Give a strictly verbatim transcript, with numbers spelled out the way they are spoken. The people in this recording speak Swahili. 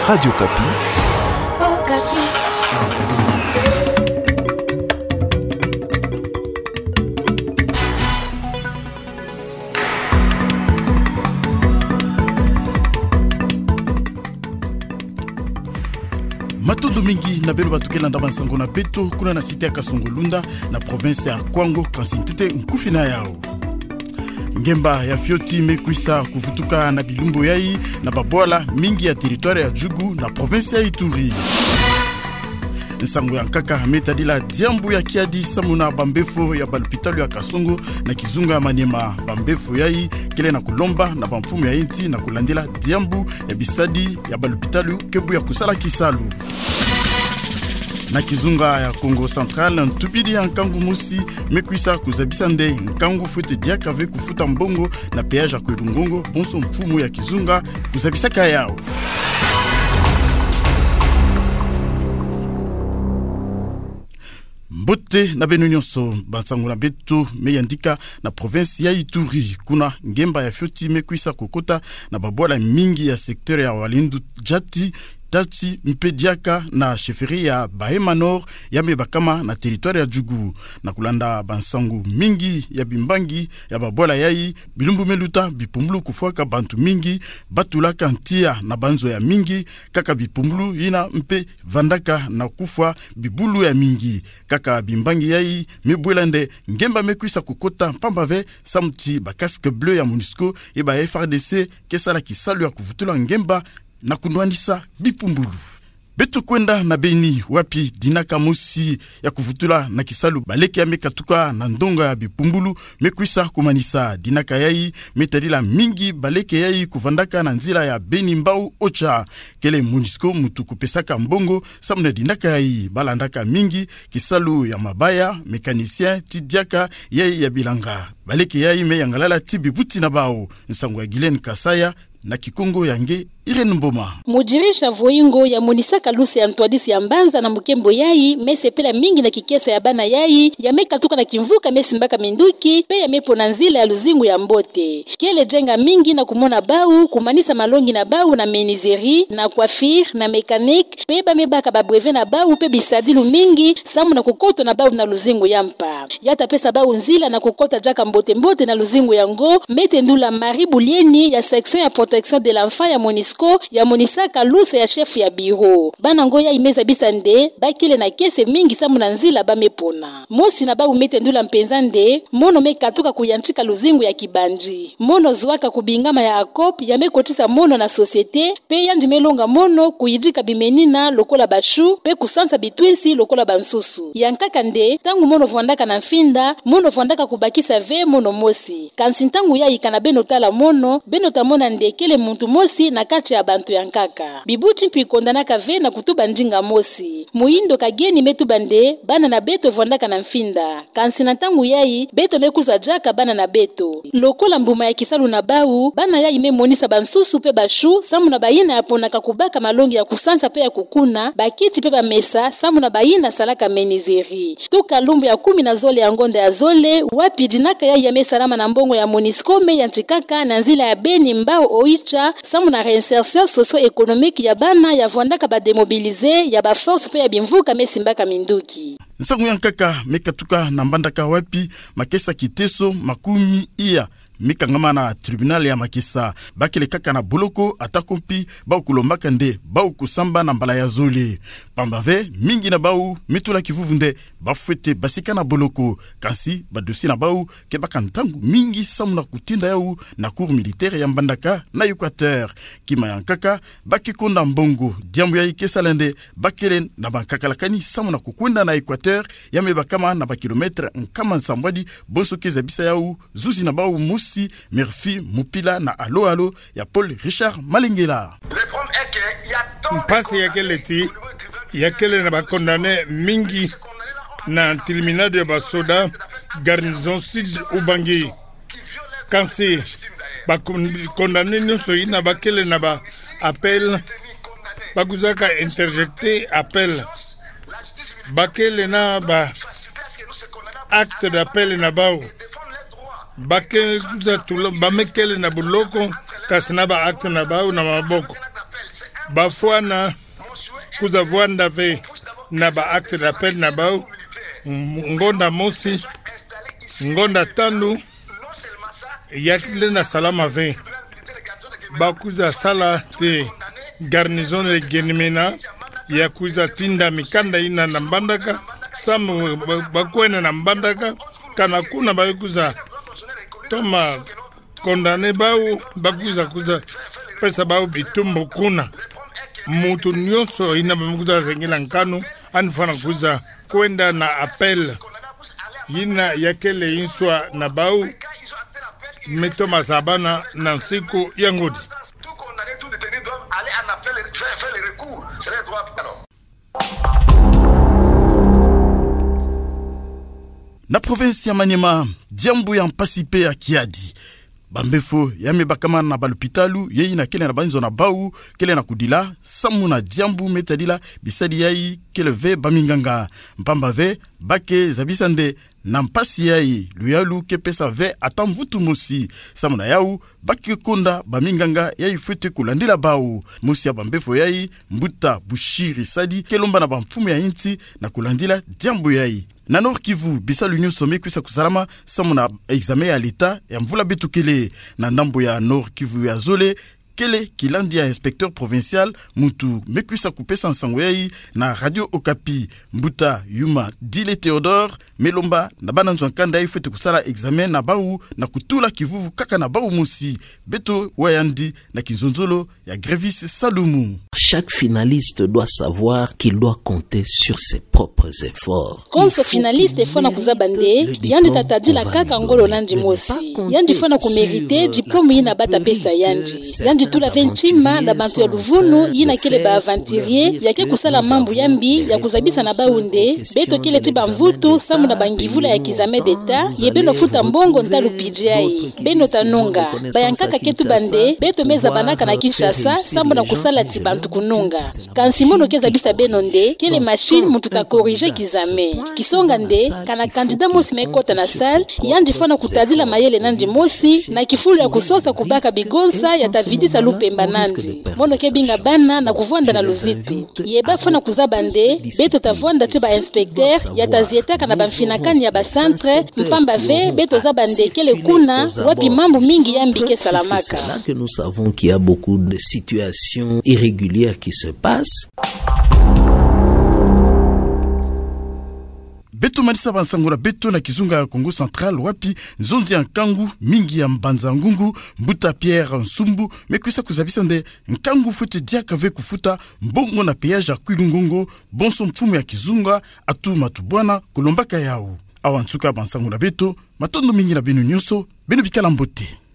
Radio Kapi. Oh, Kapi. Matondo mingi na beno batukela ndaba nsango na beto kuna na site ya Kasongolunda na province ya Kwango kansintete nkufina yao. Ngemba ya fioti mekwisa kuvutuka na bilumbo yai na baboala mingi ya territoire ya Jugu na province ya Ituri. Nsango ya Nkaka metadila diambu ya kiadi samuna bambefo ya balupitalu ya Kasongo na Kizunga ya Maniema. Bambefo yai kele na kulomba na bamfumu ya inti na kulandila diambu ya bisadi ya balupitalu kebu ya kusala kisalu. Na Kizunga ya Congo Central ntubidi ya nkangu musi mekwisa kuzabisa nde nkangu fute diakave kufuta mbongo na peage ya kwelungongo bonso mfumu ya Kizunga kuzabisa kayao. Mbote na beno nyonso bansango na beto meyandika na province ya Ituri kuna ngemba ya fioti mekwisa kokota na baboala mingi ya sekteur ya Walindu Jati Tati Mpediaka na sheferi ya Bahema Nord ya mebakama na territoire ya Jugu na kulanda bansangu mingi ya bimbangi ya babola yai bilumbu meluta bipumbulu kufuaka bantu mingi batulaka ntia na banzo ya mingi kaka bipumbulu yina mpe vandaka na kufwa bibulu ya mingi kaka bimbangi yai mebwelande ngemba mekwisa kukota pambave samti ba casque bleu ya MONUSCO e ba F R D C kesala kisalu ya kuvutula ngemba na kunwanisa bipumbulu. Betu kwenda na Beni wapi dinaka musi ya kuvutula na kisalu baleke ya mekatuka na ndonga ya bipumbulu mekwisa kumanisa dinaka yai metadila mingi baleke yai kuvandaka na nzila ya Beni Mbau Ocha kele MONUSCO mutu kupesaka mbongo samuna dinaka yai balandaka mingi kisalu ya mabaya mekanisien tidiaka yai ya bilanga baleke yai me yangalala tibibuti na bao nsango ya Gilen Kasaya na Kikongo yange Irene Mboma. Mujirisha voingo ya Monisaka Lusi ya Ntwadisi ya Mbanza na Mukembo yai mese pela mingi na kikesa ya bana yai ya meka tuka na kimvuka mesi mbaka minduki pe ya mepo na nzila ya luzingu ya Mbote. Kele jenga mingi na kumona bau kumanisa malongi na bau na menizeri na coiffure na mekanik pe ba mebaka ba breve na bau pe bisadilu mingi samu na kukoto na bau na luzingu ya mpa. Yata pesa bau nzila na kukota jaka Mbote Mbote na luzingu ya ngo mete ndula Marie Bulieni ya section ya protection de l'enfant ya MONUSCO ya Monisaka Lusi ya chef ya biro. Bana ngoya imeza bisande bakile na kese mingi samu na nzila bamepona. Mosi na babu mete ndula mpenzande mono mekatuka kuyanchika luzingu ya Kibanji. Mono zwaka kubingama ya akop ya mekotisa mono na societe pe yandi melonga mono kuyidika bimenina lokola bashu pe kusansa bitwinsi lokola bansusu. Yankaka nde tangu mono vondaka na finda mono vondaka kubakisa ve mono mosi. Kansintangu ya ikana beno tala mono beno tamona ndekele muntu mosi na kati ya bantu yankaka. Bibuti mpi kondanaka ve na kutuba njinga mosi. Muindo kageni metu bande bana na beto vondaka na mfinda. Kansina tangu yai beto mekuzwa jaka bana na beto. Lokola mbuma ya kisalu na bau bana yai me monisa bansusu pe bashu samu na bayina ya ponaka kubaka malongi ya kusansa pe ya kukuna bakiti pe ba mesa samu na bayina salaka menizeri. Tuka lumbu ya kumi na zole ya ngonda ya zole wapi dinaka yai ya mesalama na mbongo ya MONUSCO me ya nchikaka na nzila ya Beni Mbau Oicha samu na reinsertion socio-économique ya bana ya vondaka ba demobilize ya ba force pe ya bimvuka mesimbaka minduki. Nsangu ya Nkaka mekatuka na mbandaka wapi makesa kiteso makumi iya mikangama na tribunal ya Makisa bakele kaka na boloko atakompi bau kulombaka nde bau kusamba na mbala ya zole pambave mingi na bau mitula kivuvunde bafwete basika na boloko kasi badosi na bau ke baka ntangu mingi samu na kutinda yau na cour militaire ya mbandaka na Equateur kima ya Nkaka bakikonda mbongo diambu ya ikesalende bakele na bankakalakani samu na kukwenda na Equateur ya mebakama na bakilometre nkama nsambwadi boso keza bisa yau zuzi na bau musi Murphy Mupila na alo alo ya Paul Richard Malingela. Mpasi ya keleti ya kele na bakondane mingi na tribunal de basoda garnison sud Ubangi. Kansi bakondane nyonso ina bakele na ba appel bakuzaka interjecté appel bakele na ba acte d'appel na bao bakele za tulo bamekele na buloko kasna ba acte na bao na maboko bafwana kuza vwanda ve na ba acte d'appel na bao ngonda mosi ngonda tanu yakile na salama ve bakuza sala te garnison de Genimena yakuza tinda mikanda ina na mbandaka samu bakwena na mbandaka kana kuna bakuza toma kondane bau bakuza kuza pesa bau bitumbo kuna mutu nyonso ina bakuza zengela nkanu anfana kuza kwenda na appel yina yakele inswa na bau metoma sabana na siku yangudi na province ya Maniema diambu ya mpasipe ya Kiadi bambefo yame bakama na balupitalu yeyi na kele na banzo na bau kele na kudila samu na diambu metadila bisadi yayi kele ve baminganga mpamba ve bake zabisande na mpasi yayi luyalu kepesa ve atamvutu mosi samu na yau bake konda baminganga yayi fute kulandila bau mosi ya bambefo yayi mbuta bushiri sadi kelomba na bamfumu ya inti na kulandila diambu yayi na Nord Kivu bisalu nyonso mekwisa kusalama samu na examen ya leta ya mvula betu kele na ndambo ya Nord Kivu ya Zole kele kilandi ya inspecteur provincial mutu mekwisa kupesa nsango yayi na Radio Okapi mbuta yuma Dile Theodore melomba na bana nzwankanda ifete kusala examen na bau na kutula kivuvu kaka na bau musi beto wayandi na kinzonzolo ya Grevis Salumu. Chaque finaliste doit savoir qu'il doit compter sur ses propres efforts. Konso finaliste fona kuzabande yandi tatadila kaka ngolo nandi mosi yandi fona kumerite diplome yina bata pesa yandi yandi tula venchima na bantu ya Luvunu yina kele ba aventurier yake kusala mambu yambi ya kuzabisa na baunde beto kele tiba mvutu samu na bangivula ya kizame d'etat yebeno futa mbongo ntalu pijai beno tanunga bayankaka ketu bande beto meza banaka na Kinshasa samu na kusala tibantu kununga kansimono keza bisa benonde kele machine mutu ta corriger kizame kisonga nde kana kandida mosi mekota na salle yandi fana kutadila mayele nandi mosi na kifulu ya kusosa kubaka bigonsa ya tavidisa lupemba nandi mono kebinga bana na kuvwanda na luziti yeba fana kuzabande beto tavwanda tu ba inspecteur ya tazieta kana bamfinakani ya ba centre mpamba ve beto zabande kele kuna wapi mambo mingi yambike salamaka. C'est là que nous savons qu'il y a beaucoup de situations irrégulières qui se passent. Beto Malisa Bansangura beto na kizunga ya Kongo Central wapi nzonzi ya nkangu mingi ya mbanza ngungu mbuta Pierre Nsumbu mekwisa kuzabisa nde nkangu fute diaka ve kufuta mbongo na peyaja kwilungongo bonso mfumu ya kizunga atu matubwana kulombaka yao awansuka Bansangura beto matondo mingi na benu nyonso benu bikala mbote.